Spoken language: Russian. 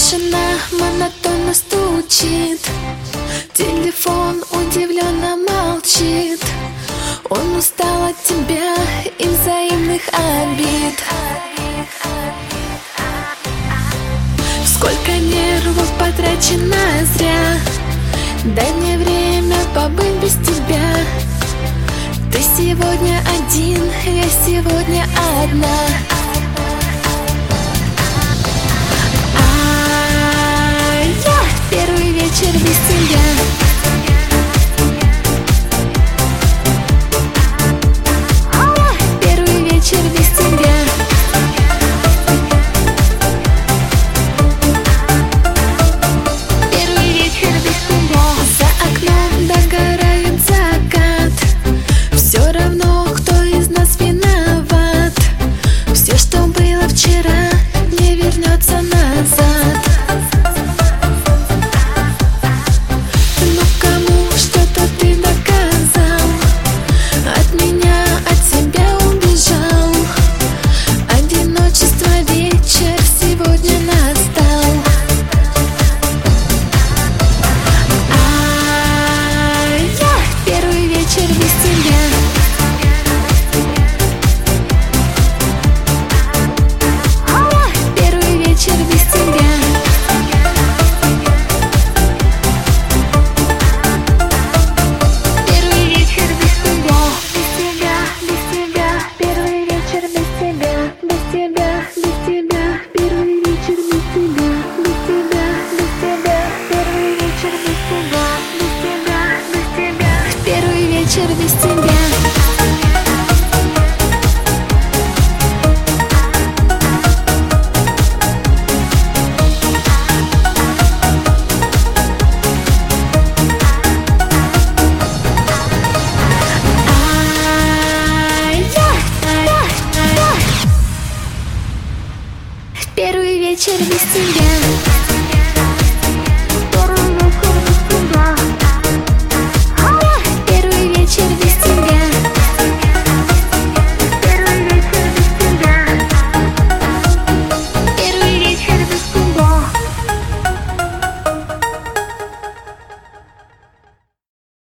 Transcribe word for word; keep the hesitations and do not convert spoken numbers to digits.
Тишина монотонно стучит, телефон удивленно молчит. Он устал от тебя и взаимных обид. Сколько нервов потрачено зря. Дай мне время побыть без тебя. Ты сегодня один, я сегодня одна. А я первый вечер без тебя. Вчера не вернется назад. Ну кому что-то ты доказал, от меня, от себя убежал. Одиночество вечер сегодня настал. А я первый вечер без тебя. Вечер без тебя. Первый вечер без тебя.